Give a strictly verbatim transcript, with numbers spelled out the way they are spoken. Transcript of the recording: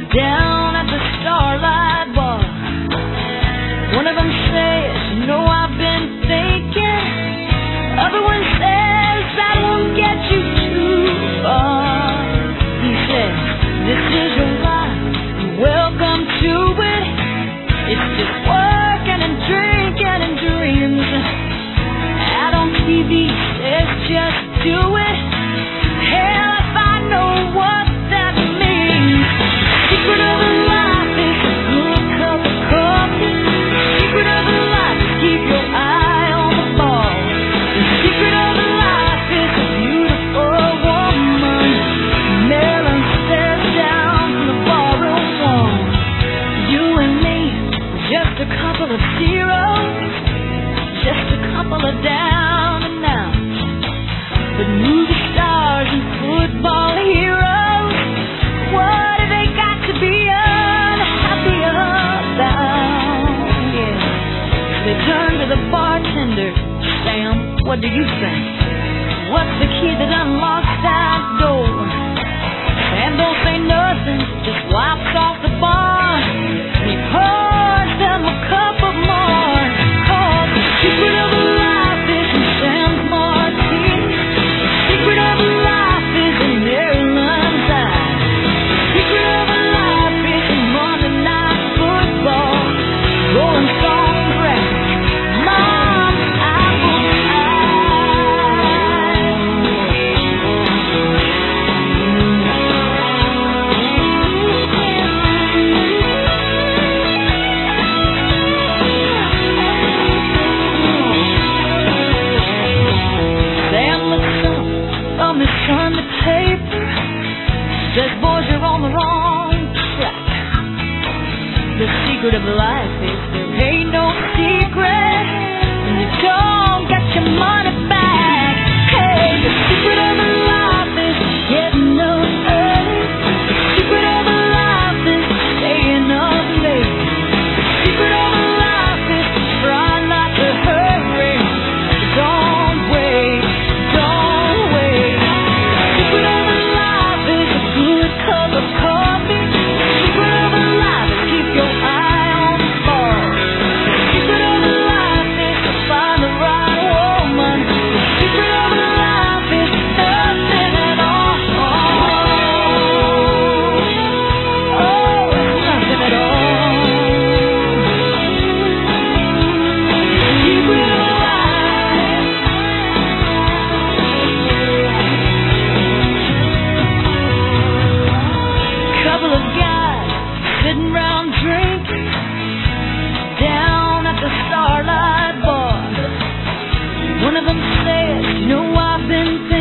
down at the Starlight Bar. One of them says, you know I've been thinking. Other one says, that won't get you too far. He says, this is your life, welcome to it. It's just working and drinking and dreams. Out on T V says, just do it. Hell, if I know what that means. Secret of a life is a good cup of coffee. Secret of a life is keep your eye on the ball. The secret of a life is a beautiful woman. Marilyn stares down from the ballroom wall. You and me, just a couple of zeros, just a couple of down and outs. But movie stars and football heroes, what have they got to be unhappy about? Yeah. They turn to the bartender. Sam, what do you think? What's the key that unlocks that door? Sam don't say nothing, just wipes off the bar. And he pours them a cup of more. Cause the secret of a life is in Sam's martini. The secret of a life is in Maryland's eye. The secret of a life is in Monday Night Football. Rolling Stone records. Mom's apple Sam looks up from his Sunday paper. Says, boys, you're on the wrong track. The secret of life is there ain't no secret, and you don't get your money back. Hey, the secret of life is getting up early. The secret of life is staying up late. The secret of life is trying not to hurry. Don't wait, don't wait. The secret of life is a good cup of coffee. The secret of life is keep your eye on the ball. The secret of life is to find the right woman. The secret of life is nothing at all. Oh, it's nothing at all. The secret of life. Couple of guys sitting round drinking down at the Starlight Bar. One of them says, you know I've been thinking.